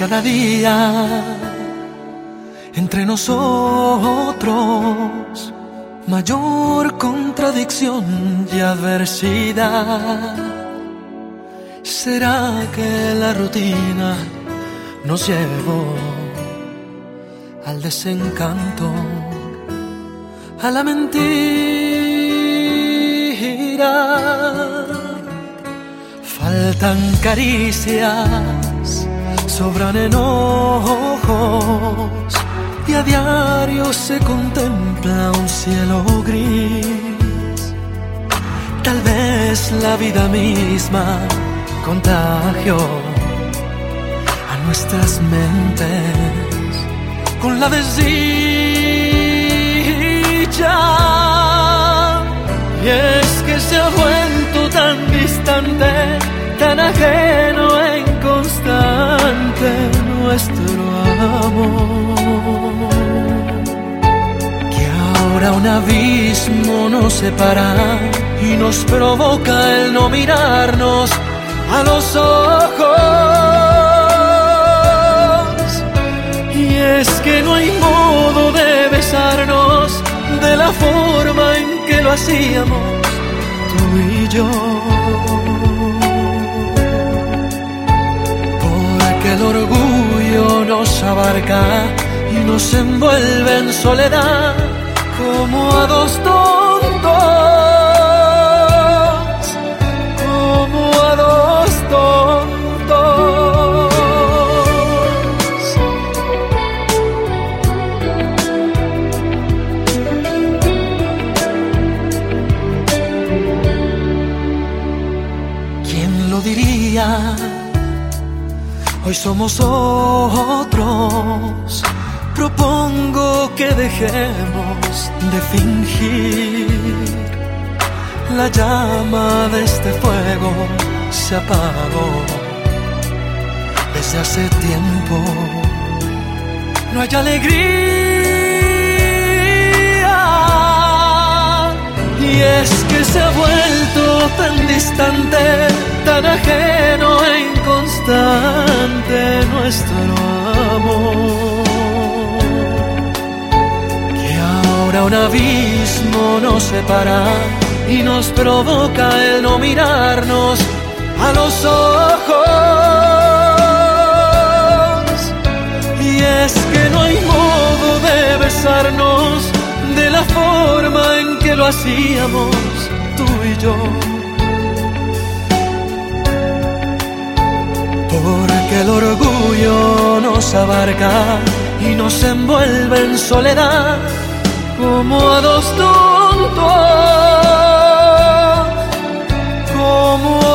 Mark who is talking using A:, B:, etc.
A: cada día entre nosotros mayor contradicción y adversidad. ¿Será que la rutina nos llevó al desencanto, a la mentira? Faltan caricias, sobran enojos, y a diario se contempla un cielo gris. Tal vez la vida misma contagió a nuestras mentes con la desdicha. Y es que se ha vuelto tan distante, tan ajeno e inconstante nuestro amor, que ahora un abismo nos separa y nos provoca el no mirarnos a los ojos. Y es que no hay modo de besarnos de la forma en que lo hacíamos tú y yo, porque el orgullo nos abarca y nos envuelve en soledad como a dos tontos, como a dos tontos. ¿Quién lo diría? Hoy somos otros. Propongo que dejemos de fingir. La llama de este fuego se apagó desde hace tiempo. No hay alegría, y es que se ha vuelto tan distante, tan ajeno e inconstante nuestro amor, que ahora un abismo nos separa y nos provoca el no mirarnos a los ojos. Y es que no hay modo de besarnos de la forma en que lo hacíamos tú y yo, porque el orgullo nos abarca y nos envuelve en soledad como a dos tontos, como